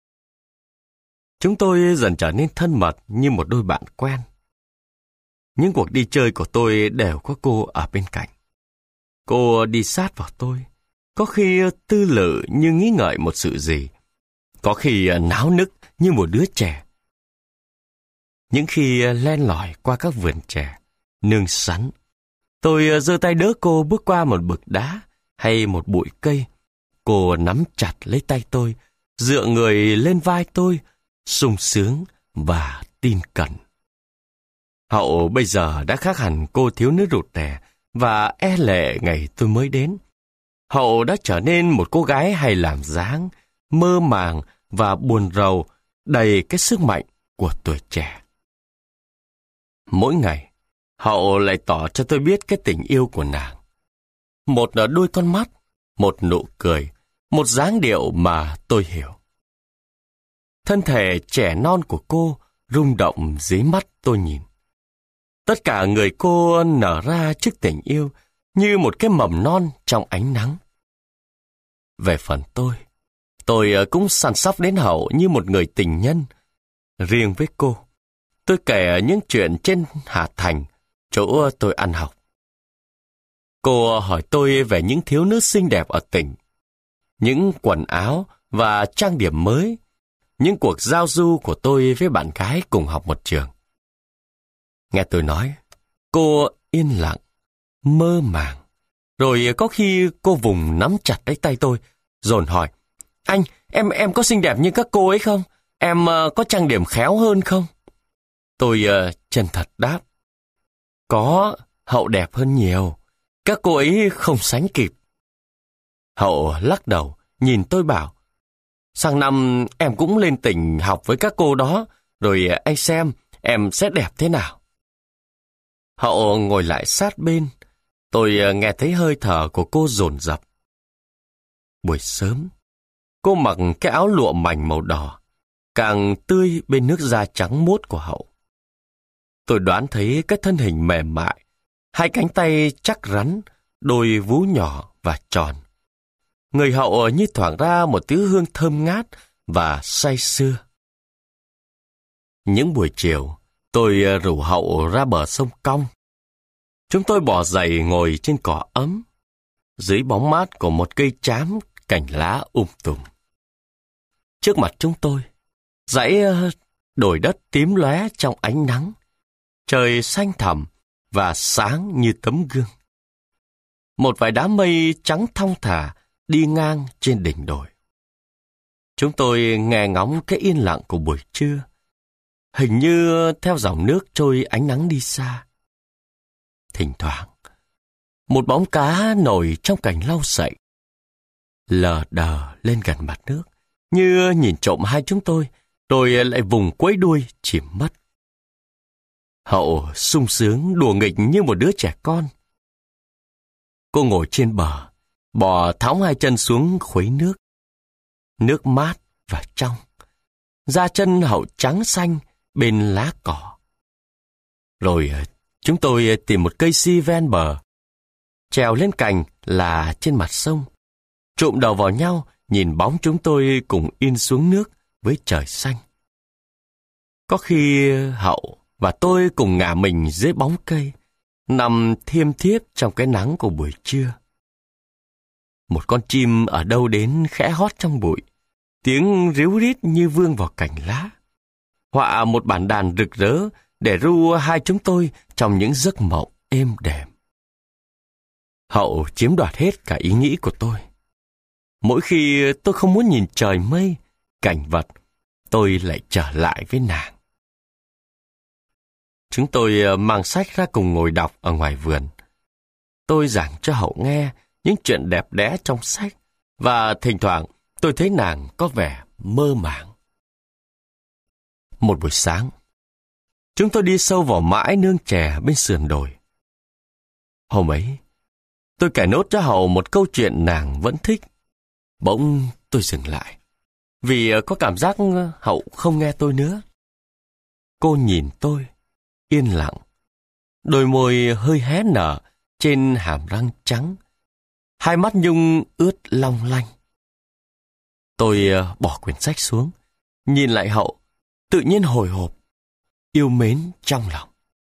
Chúng tôi dần trở nên thân mật như một đôi bạn quen. Những cuộc đi chơi của tôi đều có cô ở bên cạnh. Cô đi sát vào tôi, có khi tư lự như nghĩ ngợi một sự gì, có khi náo nức như một đứa trẻ. Những khi len lỏi qua các vườn chè, nương sắn, tôi giơ tay đỡ cô bước qua một bực đá hay một bụi cây. Cô nắm chặt lấy tay tôi, dựa người lên vai tôi, sung sướng và tin cẩn. Hậu bây giờ đã khác hẳn cô thiếu nữ rụt rè và e lệ ngày tôi mới đến. Hậu đã trở nên một cô gái hay làm dáng, mơ màng và buồn rầu, đầy cái sức mạnh của tuổi trẻ. Mỗi ngày, Hậu lại tỏ cho tôi biết cái tình yêu của nàng. Một đôi con mắt, một nụ cười, một dáng điệu mà tôi hiểu. Thân thể trẻ non của cô rung động dưới mắt tôi nhìn. Tất cả người cô nở ra trước tình yêu như một cái mầm non trong ánh nắng. Về phần tôi, tôi cũng săn sóc đến Hậu như một người tình nhân. Riêng với cô, tôi kể những chuyện trên Hà Thành, chỗ tôi ăn học. Cô hỏi tôi về những thiếu nữ xinh đẹp ở tỉnh, những quần áo và trang điểm mới, những cuộc giao du của tôi với bạn gái cùng học một trường. Nghe tôi nói, cô yên lặng, mơ màng. Rồi có khi cô vùng nắm chặt lấy tay tôi, dồn hỏi, anh, em em có xinh đẹp như các cô ấy không? Em uh, có trang điểm khéo hơn không? Tôi uh, chân thật đáp, có, Hậu đẹp hơn nhiều. Các cô ấy không sánh kịp. Hậu lắc đầu, nhìn tôi bảo, sang năm em cũng lên tỉnh học với các cô đó, rồi anh xem em sẽ đẹp thế nào. Hậu ngồi lại sát bên, tôi nghe thấy hơi thở của cô dồn dập. Buổi sớm, cô mặc cái áo lụa mảnh màu đỏ, càng tươi bên nước da trắng muốt của Hậu. Tôi đoán thấy cái thân hình mềm mại, hai cánh tay chắc rắn, đôi vú nhỏ và tròn. Người Hậu như thoảng ra một thứ hương thơm ngát và say sưa. Những buổi chiều, tôi rủ Hậu ra bờ sông Cong. Chúng tôi bỏ giày ngồi trên cỏ ấm, dưới bóng mát của một cây trám cành lá um tùm. Trước mặt chúng tôi, dãy đồi đất tím lóe trong ánh nắng, trời xanh thẳm và sáng như tấm gương. Một vài đám mây trắng thong thả đi ngang trên đỉnh đồi. Chúng tôi nghe ngóng cái yên lặng của buổi trưa, hình như theo dòng nước trôi ánh nắng đi xa. Thỉnh thoảng, một bóng cá nổi trong cành lau sậy, lờ đờ lên gần mặt nước, như nhìn trộm hai chúng tôi, rồi lại vùng quẫy đuôi chìm mất. Hậu sung sướng đùa nghịch như một đứa trẻ con. Cô ngồi trên bờ, bò thõng hai chân xuống khuấy nước. Nước mát và trong. Da chân Hậu trắng xanh bên lá cỏ. Rồi chúng tôi tìm một cây si ven bờ, trèo lên cành là trên mặt sông, trụm đầu vào nhau nhìn bóng chúng tôi cùng in xuống nước với trời xanh. Có khi Hậu và tôi cùng ngả mình dưới bóng cây, nằm thiêm thiếp trong cái nắng của buổi trưa. Một con chim ở đâu đến khẽ hót trong bụi, tiếng ríu rít như vương vào cành lá. Họa một bản đàn rực rỡ để ru hai chúng tôi trong những giấc mộng êm đềm. Hậu chiếm đoạt hết cả ý nghĩ của tôi. Mỗi khi tôi không muốn nhìn trời mây, cảnh vật, tôi lại trở lại với nàng. Chúng tôi mang sách ra cùng ngồi đọc ở ngoài vườn. Tôi giảng cho Hậu nghe những chuyện đẹp đẽ trong sách, và thỉnh thoảng tôi thấy nàng có vẻ mơ màng. Một buổi sáng, chúng tôi đi sâu vào mãi nương chè bên sườn đồi. Hôm ấy, tôi kể nốt cho Hậu một câu chuyện nàng vẫn thích. Bỗng tôi dừng lại, vì có cảm giác Hậu không nghe tôi nữa. Cô nhìn tôi, yên lặng, đôi môi hơi hé nở trên hàm răng trắng, hai mắt Nhung ướt long lanh. Tôi bỏ quyển sách xuống, nhìn lại Hậu, tự nhiên hồi hộp, yêu mến trong lòng.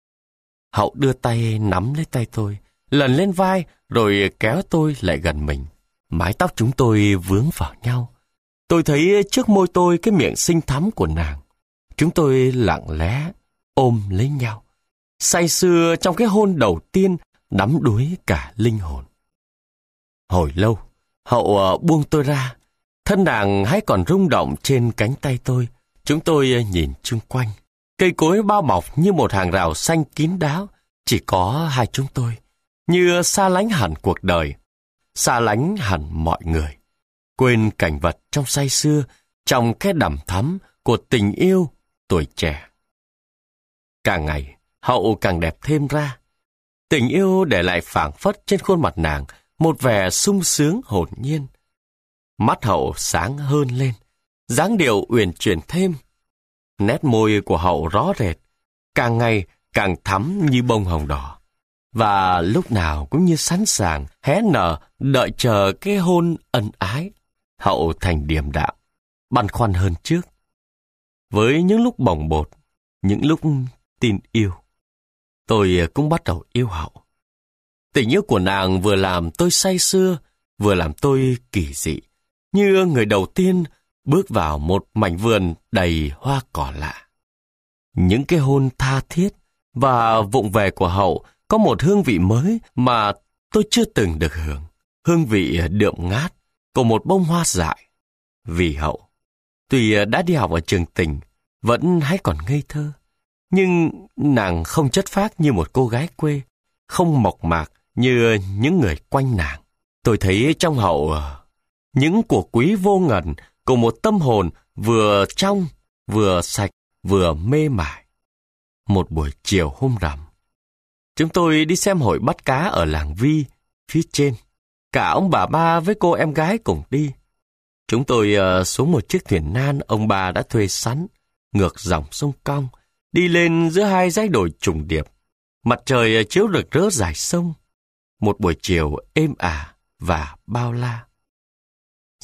Hậu đưa tay nắm lấy tay tôi, lần lên vai rồi kéo tôi lại gần mình. Mái tóc chúng tôi vướng vào nhau. Tôi thấy trước môi tôi cái miệng xinh thắm của nàng. Chúng tôi lặng lẽ ôm lấy nhau, say sưa trong cái hôn đầu tiên đắm đuối cả linh hồn. Hồi lâu, Hậu buông tôi ra. Thân nàng hãy còn rung động trên cánh tay tôi. Chúng tôi nhìn chung quanh. Cây cối bao bọc như một hàng rào xanh kín đáo. Chỉ có hai chúng tôi, như xa lánh hẳn cuộc đời, xa lánh hẳn mọi người, quên cảnh vật trong say sưa, trong cái đằm thắm của tình yêu tuổi trẻ. Càng ngày, Hậu càng đẹp thêm ra. Tình yêu để lại phảng phất trên khuôn mặt nàng một vẻ sung sướng hồn nhiên. Mắt Hậu sáng hơn lên, dáng điệu uyển chuyển thêm. Nét môi của Hậu rõ rệt, càng ngày càng thắm như bông hồng đỏ, và lúc nào cũng như sẵn sàng hé nở đợi chờ cái hôn ân ái. Hậu thành điềm đạm, băn khoăn hơn trước. Với những lúc bồng bột, những lúc tin yêu, tôi cũng bắt đầu yêu Hậu. Tình yêu của nàng vừa làm tôi say sưa, vừa làm tôi kỳ dị, như người đầu tiên bước vào một mảnh vườn đầy hoa cỏ lạ. Những cái hôn tha thiết và vụng về của Hậu có một hương vị mới mà tôi chưa từng được hưởng. Hương vị đượm ngát của một bông hoa dại. Vì Hậu, tuy đã đi học ở trường tỉnh, vẫn hay còn ngây thơ, nhưng nàng không chất phác như một cô gái quê, không mộc mạc như những người quanh nàng. Tôi thấy trong Hậu những của quý vô ngần của một tâm hồn vừa trong, vừa sạch, vừa mê mải. Một buổi chiều hôm rằm, chúng tôi đi xem hội bắt cá ở làng Vi, phía trên. Cả ông bà ba với cô em gái cùng đi. Chúng tôi uh, xuống một chiếc thuyền nan ông bà đã thuê sẵn, ngược dòng sông Cong, đi lên giữa hai dãy đồi trùng điệp. Mặt trời chiếu rực rỡ dải sông. Một buổi chiều êm ả và bao la.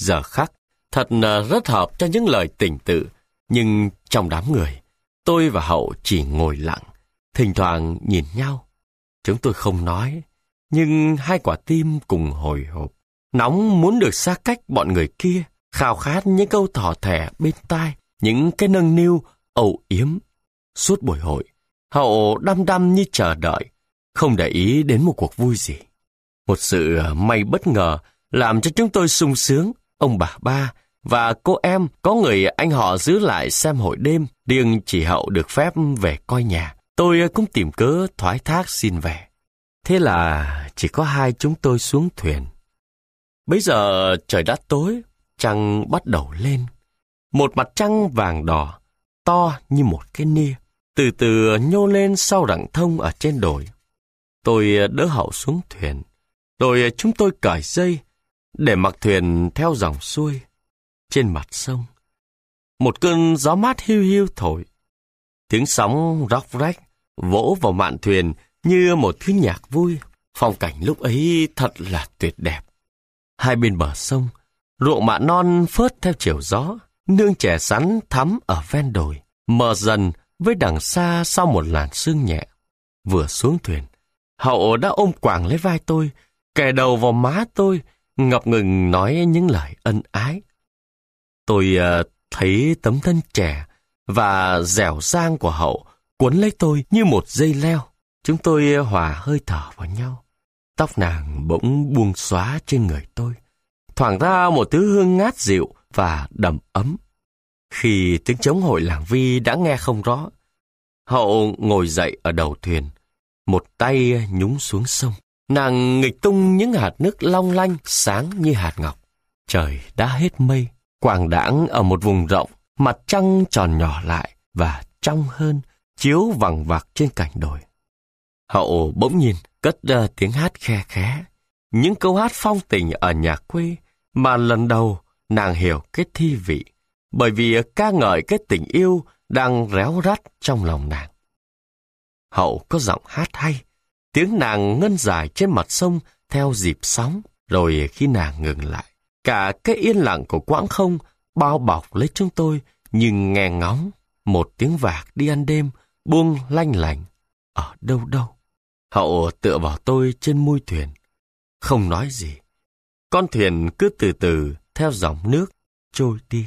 giờ khắc, thật rất hợp cho những lời tình tự. Nhưng trong đám người, tôi và Hậu chỉ ngồi lặng, thỉnh thoảng nhìn nhau. Chúng tôi không nói, nhưng hai quả tim cùng hồi hộp, nóng muốn được xa cách bọn người kia, khao khát những câu thỏ thẻ bên tai, những cái nâng niu âu yếm. Suốt buổi hội, Hậu đăm đăm như chờ đợi, không để ý đến một cuộc vui gì. Một sự may bất ngờ làm cho chúng tôi sung sướng. Ông bà ba và cô em có người anh họ giữ lại xem hội đêm, riêng chị Hậu được phép về coi nhà. Tôi cũng tìm cớ thoái thác xin về. Thế là chỉ có hai chúng tôi xuống thuyền. Bấy giờ trời đã tối, trăng bắt đầu lên. Một mặt trăng vàng đỏ, to như một cái nia, từ từ nhô lên sau rặng thông ở trên đồi. Tôi đỡ Hậu xuống thuyền, rồi chúng tôi cởi dây để mặc thuyền theo dòng xuôi. Trên mặt sông, một cơn gió mát hiu hiu thổi. Tiếng sóng róc rách vỗ vào mạn thuyền như một thứ nhạc vui. Phong cảnh lúc ấy thật là tuyệt đẹp. Hai bên bờ sông, ruộng mạ non phớt theo chiều gió, nương chè sắn thắm ở ven đồi, mờ dần với đằng xa sau một làn sương nhẹ. Vừa xuống thuyền, Hậu đã ôm quàng lấy vai tôi, kề đầu vào má tôi, ngập ngừng nói những lời ân ái. Tôi uh, thấy tấm thân trẻ và dẻo dang của Hậu cuốn lấy tôi như một dây leo. Chúng tôi hòa hơi thở vào nhau. Tóc nàng bỗng buông xóa trên người tôi, thoảng ra một thứ hương ngát dịu và đầm ấm. Khi tiếng trống hội làng Vi đã nghe không rõ, Hậu ngồi dậy ở đầu thuyền, một tay nhúng xuống sông. Nàng nghịch tung những hạt nước long lanh sáng như hạt ngọc. Trời đã hết mây, quàng đãng ở một vùng rộng, mặt trăng tròn nhỏ lại và trong hơn, chiếu vằng vặc trên cành đồi. Hậu bỗng nhìn cất ra tiếng hát khe khẽ, những câu hát phong tình ở nhà quê mà lần đầu nàng hiểu cái thi vị, bởi vì ca ngợi cái tình yêu đang réo rắt trong lòng nàng. Hậu có giọng hát hay, tiếng nàng ngân dài trên mặt sông theo dịp sóng. Rồi khi nàng ngừng lại, cả cái yên lặng của quãng không bao bọc lấy chúng tôi, nhưng nghe ngóng một tiếng vạc đi ăn đêm buông lanh lành ở đâu đâu. Hậu tựa vào tôi trên mui thuyền, không nói gì. Con thuyền cứ từ từ theo dòng nước trôi đi.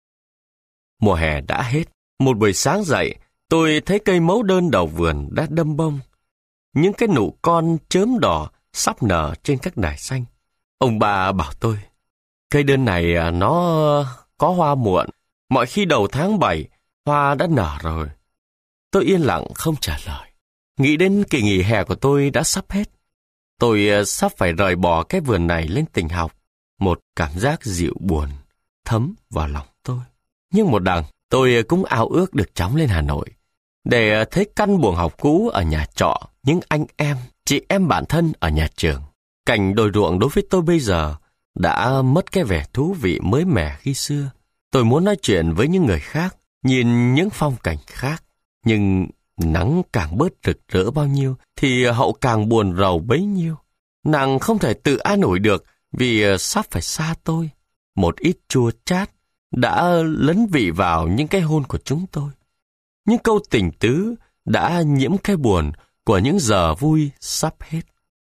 Mùa hè đã hết. Một buổi sáng dậy, tôi thấy cây mẫu đơn đầu vườn đã đâm bông. Những cái nụ con chớm đỏ sắp nở trên các đài xanh. Ông bà bảo tôi, cây đơn này nó có hoa muộn. Mọi khi đầu tháng bảy, hoa đã nở rồi. Tôi yên lặng không trả lời. Nghĩ đến kỳ nghỉ hè của tôi đã sắp hết. Tôi sắp phải rời bỏ cái vườn này lên tỉnh học. Một cảm giác dịu buồn thấm vào lòng tôi. Nhưng một đằng, tôi cũng ao ước được chóng lên Hà Nội, để thấy căn buồng học cũ ở nhà trọ, những anh em, chị em bạn thân ở nhà trường. Cảnh đồi ruộng đối với tôi bây giờ đã mất cái vẻ thú vị mới mẻ khi xưa. Tôi muốn nói chuyện với những người khác, nhìn những phong cảnh khác. Nhưng nắng càng bớt rực rỡ bao nhiêu, thì Hậu càng buồn rầu bấy nhiêu. Nàng không thể tự an ủi được vì sắp phải xa tôi. Một ít chua chát đã lấn vị vào những cái hôn của chúng tôi. Những câu tình tứ đã nhiễm cái buồn của những giờ vui sắp hết.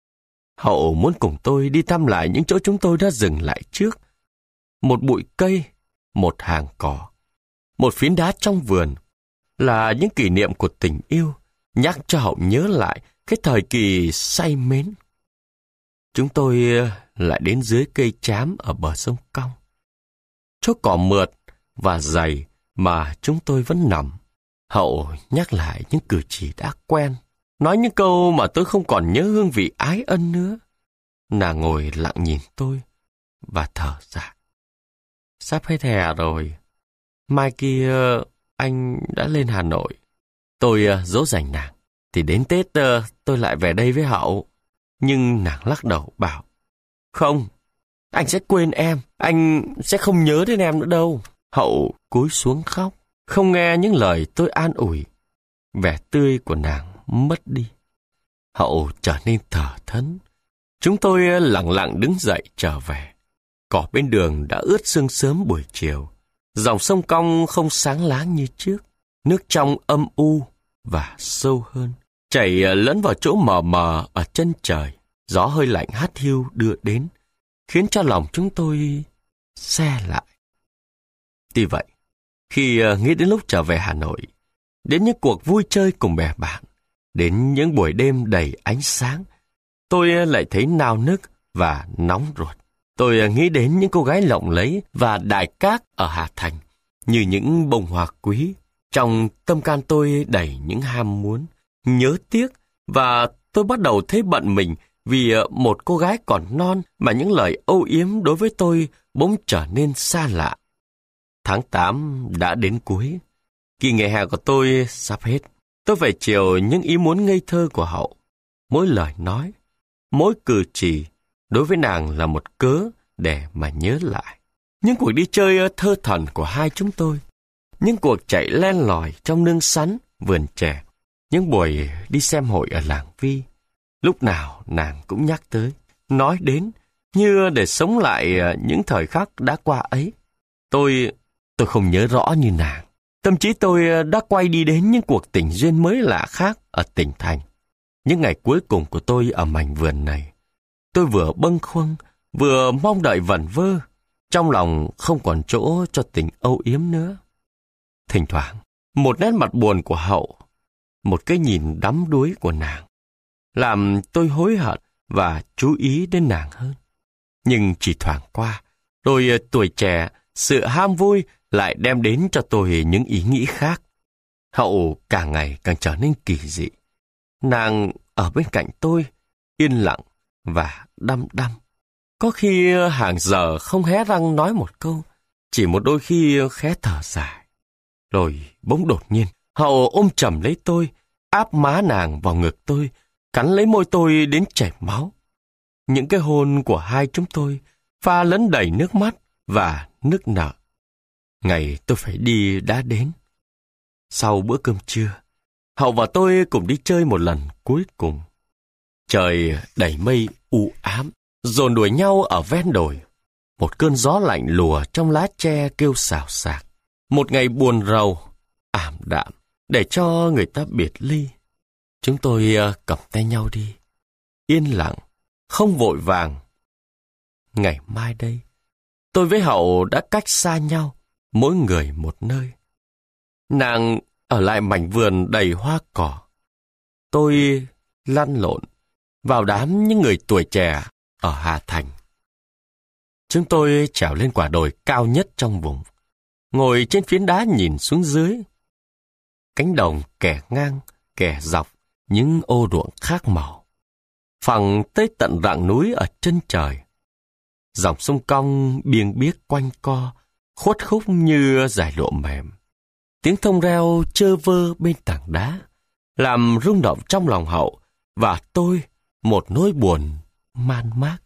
Hậu muốn cùng tôi đi thăm lại những chỗ chúng tôi đã dừng lại trước. Một bụi cây, một hàng cỏ, một phiến đá trong vườn là những kỷ niệm của tình yêu, nhắc cho Hậu nhớ lại cái thời kỳ say mến. Chúng tôi lại đến dưới cây trám ở bờ sông cong. Chỗ cỏ mượt và dày mà chúng tôi vẫn nằm. Hậu nhắc lại những cử chỉ đã quen, nói những câu mà tôi không còn nhớ hương vị ái ân nữa. Nàng ngồi lặng nhìn tôi và thở dài. Sắp hết hè rồi, mai kia anh đã lên Hà Nội. Tôi dỗ dành nàng, thì đến Tết tôi lại về đây với Hậu. Nhưng nàng lắc đầu bảo, không, anh sẽ quên em, anh sẽ không nhớ đến em nữa đâu. Hậu cúi xuống khóc, không nghe những lời tôi an ủi. Vẻ tươi của nàng mất đi. Hậu trở nên thở thẫn. Chúng tôi lặng lặng đứng dậy trở về. Cỏ bên đường đã ướt sương sớm buổi chiều. Dòng sông cong không sáng láng như trước. Nước trong âm u và sâu hơn, chảy lẫn vào chỗ mờ mờ ở chân trời. Gió hơi lạnh hắt hiu đưa đến, khiến cho lòng chúng tôi se lại. Tuy vậy, khi nghĩ đến lúc trở về Hà Nội, đến những cuộc vui chơi cùng bè bạn, đến những buổi đêm đầy ánh sáng, tôi lại thấy nao nức và nóng ruột. Tôi nghĩ đến những cô gái lộng lẫy và đại cát ở Hà Thành, như những bông hoa quý. Trong tâm can tôi đầy những ham muốn, nhớ tiếc, và tôi bắt đầu thấy bận mình vì một cô gái còn non mà những lời âu yếm đối với tôi bỗng trở nên xa lạ. Tháng tám đã đến cuối. Kỳ nghỉ hè của tôi sắp hết. Tôi về chiều những ý muốn ngây thơ của Hậu. Mỗi lời nói, mỗi cử chỉ đối với nàng là một cớ để mà nhớ lại. Những cuộc đi chơi thơ thẩn của hai chúng tôi. Những cuộc chạy len lỏi trong nương sắn, vườn chè. Những buổi đi xem hội ở làng Vi. Lúc nào nàng cũng nhắc tới, nói đến, như để sống lại những thời khắc đã qua ấy. Tôi, tôi không nhớ rõ như nàng. Tâm trí tôi đã quay đi đến những cuộc tình duyên mới lạ khác ở tỉnh thành. Những ngày cuối cùng của tôi ở mảnh vườn này, tôi vừa bâng khuâng, vừa mong đợi vẩn vơ. Trong lòng không còn chỗ cho tình âu yếm nữa. Thỉnh thoảng, một nét mặt buồn của Hậu, một cái nhìn đắm đuối của nàng, làm tôi hối hận và chú ý đến nàng hơn. Nhưng chỉ thoảng qua, rồi tuổi trẻ, sự ham vui lại đem đến cho tôi những ý nghĩ khác. Hậu càng ngày càng trở nên kỳ dị. Nàng ở bên cạnh tôi, yên lặng và đăm đăm. Có khi hàng giờ không hé răng nói một câu, chỉ một đôi khi khẽ thở dài. Rồi bỗng đột nhiên, Hậu ôm chầm lấy tôi, áp má nàng vào ngực tôi, cắn lấy môi tôi đến chảy máu. Những cái hôn của hai chúng tôi pha lẫn đầy nước mắt và nức nở. Ngày tôi phải đi đã đến. Sau bữa cơm trưa, Hậu và tôi cùng đi chơi một lần cuối cùng. Trời đầy mây u ám, dồn đuổi nhau ở ven đồi. Một cơn gió lạnh lùa trong lá tre kêu xào xạc. Một ngày buồn rầu, ảm đạm, để cho người ta biệt ly. Chúng tôi cầm tay nhau đi, yên lặng, không vội vàng. Ngày mai đây, tôi với Hậu đã cách xa nhau, mỗi người một nơi. Nàng ở lại mảnh vườn đầy hoa cỏ. Tôi lăn lộn vào đám những người tuổi trẻ ở Hà Thành. Chúng tôi trèo lên quả đồi cao nhất trong vùng, ngồi trên phiến đá nhìn xuống dưới. Cánh đồng kẻ ngang, kẻ dọc, những ô ruộng khác màu, phẳng tới tận rặng núi ở chân trời. Dòng sông cong biêng biếc quanh co, khuất khúc như dải lụa mềm. Tiếng thông reo chơ vơ bên tảng đá, làm rung động trong lòng Hậu và tôi một nỗi buồn man mác.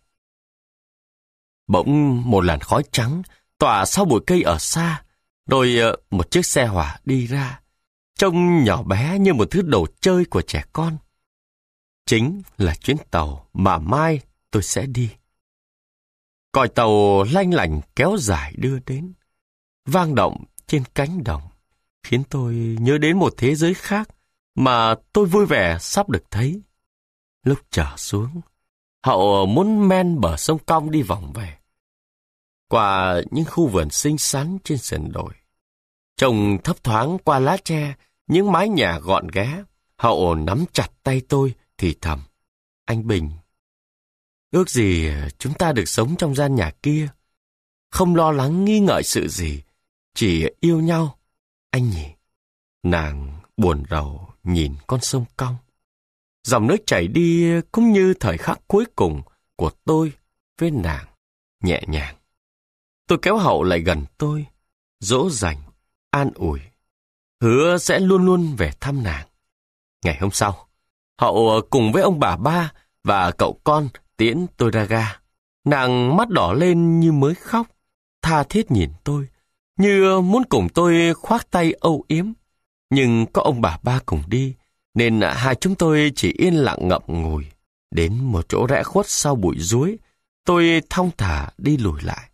Bỗng một làn khói trắng tỏa sau bụi cây ở xa, rồi một chiếc xe hỏa đi ra, trông nhỏ bé như một thứ đồ chơi của trẻ con. Chính là chuyến tàu mà mai tôi sẽ đi. Còi tàu lanh lảnh kéo dài đưa đến, vang động trên cánh đồng, khiến tôi nhớ đến một thế giới khác mà tôi vui vẻ sắp được thấy. Lúc trở xuống, Hậu muốn men bờ sông cong đi vòng về, qua những khu vườn xinh xắn trên sườn đồi. Trông thấp thoáng qua lá tre, những mái nhà gọn ghé. Hậu nắm chặt tay tôi thì thầm: Anh Bình, ước gì chúng ta được sống trong gian nhà kia, không lo lắng nghi ngợi sự gì, chỉ yêu nhau, anh nhỉ? Nàng buồn rầu nhìn con sông cong. Dòng nước chảy đi cũng như thời khắc cuối cùng của tôi với nàng, nhẹ nhàng. Tôi kéo Hậu lại gần tôi, dỗ dành, an ủi, hứa sẽ luôn luôn về thăm nàng. Ngày hôm sau, Hậu cùng với ông bà ba và cậu con tiễn tôi ra ga. Nàng mắt đỏ lên như mới khóc, tha thiết nhìn tôi, như muốn cùng tôi khoác tay âu yếm. Nhưng có ông bà ba cùng đi, nên hai chúng tôi chỉ yên lặng ngậm ngùi. Đến một chỗ rẽ khuất sau bụi ruối, tôi thong thả đi lùi lại.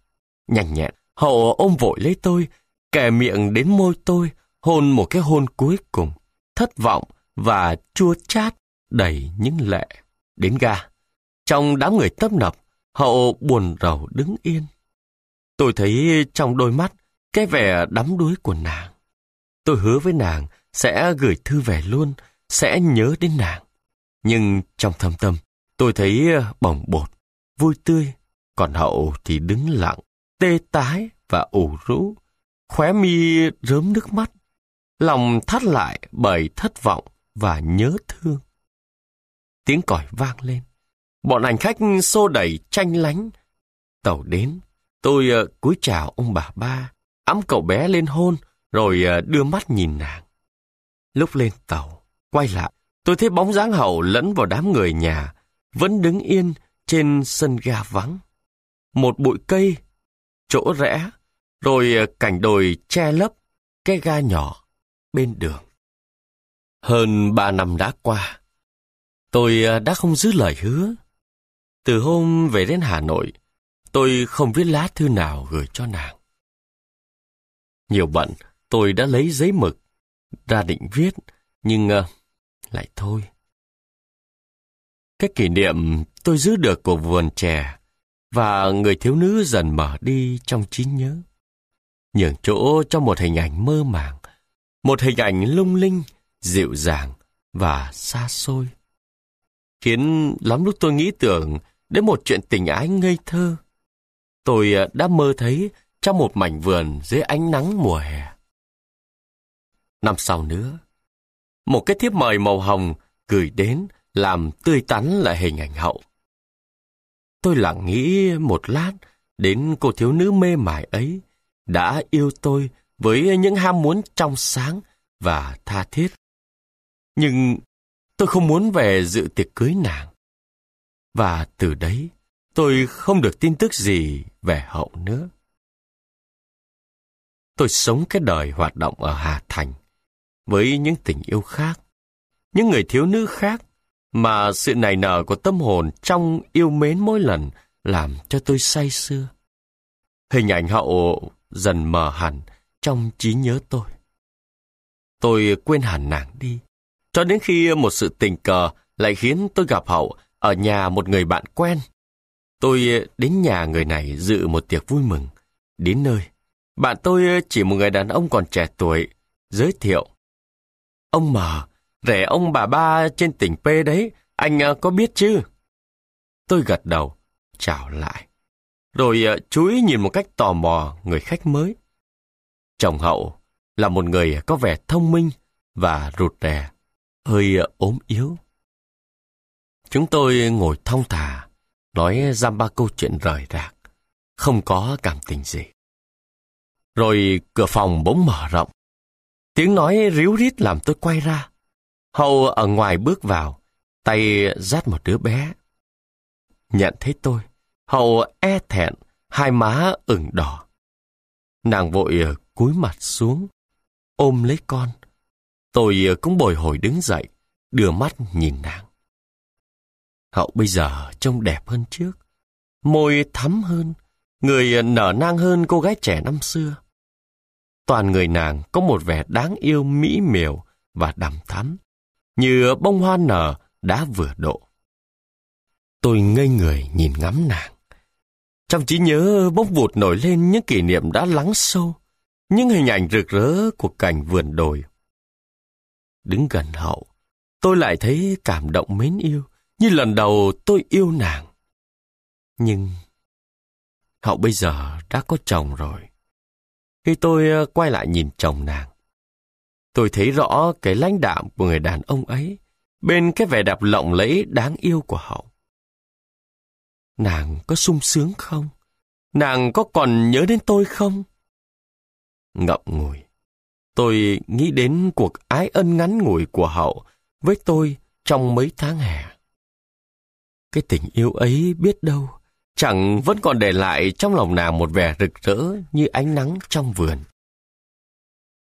Nhanh nhẹn, Hậu ôm vội lấy tôi, kề miệng đến môi tôi, hôn một cái hôn cuối cùng, thất vọng và chua chát, đầy những lệ. Đến ga, trong đám người tấp nập, Hậu buồn rầu đứng yên. Tôi thấy trong đôi mắt cái vẻ đắm đuối của nàng. Tôi hứa với nàng sẽ gửi thư về luôn, sẽ nhớ đến nàng. Nhưng trong thâm tâm, tôi thấy bồng bột, vui tươi, còn Hậu thì đứng lặng, tê tái và ủ rũ, khóe mi rớm nước mắt, lòng thắt lại bởi thất vọng và nhớ thương. Tiếng còi vang lên, bọn hành khách xô đẩy tranh lánh. Tàu đến, tôi cúi chào ông bà ba, ẵm cậu bé lên hôn, rồi đưa mắt nhìn nàng. Lúc lên tàu, quay lại, tôi thấy bóng dáng Hậu lẫn vào đám người nhà, vẫn đứng yên trên sân ga vắng. Một bụi cây, chỗ rẽ, rồi cảnh đồi che lấp cái ga nhỏ bên đường. Hơn ba năm đã qua, tôi đã không giữ lời hứa. Từ hôm về đến Hà Nội, tôi không viết lá thư nào gửi cho nàng. Nhiều bận, tôi đã lấy giấy mực ra định viết, nhưng uh, lại thôi. Cái kỷ niệm tôi giữ được của vườn chè và người thiếu nữ dần mở đi trong trí nhớ, nhường chỗ cho một hình ảnh mơ màng, một hình ảnh lung linh, dịu dàng và xa xôi, khiến lắm lúc tôi nghĩ tưởng đến một chuyện tình ái ngây thơ. Tôi đã mơ thấy trong một mảnh vườn dưới ánh nắng mùa hè. Năm sau nữa, một cái thiếp mời màu hồng gửi đến làm tươi tắn lại hình ảnh Hậu. Tôi lặng nghĩ một lát đến cô thiếu nữ mê mải ấy đã yêu tôi với những ham muốn trong sáng và tha thiết. Nhưng tôi không muốn về dự tiệc cưới nàng. Và từ đấy, tôi không được tin tức gì về Hậu nữa. Tôi sống cái đời hoạt động ở Hà Thành với những tình yêu khác, những người thiếu nữ khác, mà sự nảy nở của tâm hồn trong yêu mến mỗi lần làm cho tôi say sưa. Hình ảnh Hậu dần mờ hẳn trong trí nhớ tôi. Tôi quên hẳn nàng đi, cho đến khi một sự tình cờ lại khiến tôi gặp Hậu ở nhà một người bạn quen. Tôi đến nhà người này dự một tiệc vui mừng. Đến nơi, bạn tôi chỉ một người đàn ông còn trẻ tuổi, giới thiệu. Ông M, rể ông bà ba trên tỉnh P đấy, anh có biết chứ? Tôi gật đầu, chào lại, rồi chú ý nhìn một cách tò mò người khách mới. Chồng Hậu là một người có vẻ thông minh và rụt rè, hơi ốm yếu. Chúng tôi ngồi thong thả, nói dăm ba câu chuyện rời rạc, không có cảm tình gì. Rồi cửa phòng bỗng mở rộng. Tiếng nói ríu rít làm tôi quay ra. Hậu ở ngoài bước vào, tay dắt một đứa bé. Nhận thấy tôi, Hậu e thẹn, hai má ửng đỏ. Nàng vội cúi mặt xuống, ôm lấy con. Tôi cũng bồi hồi đứng dậy, đưa mắt nhìn nàng. Hậu bây giờ trông đẹp hơn trước, môi thắm hơn, người nở nang hơn cô gái trẻ năm xưa. Toàn người nàng có một vẻ đáng yêu mỹ miều và đằm thắm, như bông hoa nở đã vừa độ. Tôi ngây người nhìn ngắm nàng. Trong trí nhớ bỗng vụt nổi lên những kỷ niệm đã lắng sâu, những hình ảnh rực rỡ của cảnh vườn đồi. Đứng gần Hậu, tôi lại thấy cảm động mến yêu, như lần đầu tôi yêu nàng. Nhưng Hậu bây giờ đã có chồng rồi. Khi tôi quay lại nhìn chồng nàng, tôi thấy rõ cái lãnh đạm của người đàn ông ấy bên cái vẻ đẹp lộng lẫy đáng yêu của Hậu. Nàng có sung sướng không? Nàng có còn nhớ đến tôi không? Ngậm ngùi, tôi nghĩ đến cuộc ái ân ngắn ngủi của Hậu với tôi trong mấy tháng hè. Cái tình yêu ấy biết đâu chẳng vẫn còn để lại trong lòng nàng một vẻ rực rỡ như ánh nắng trong vườn.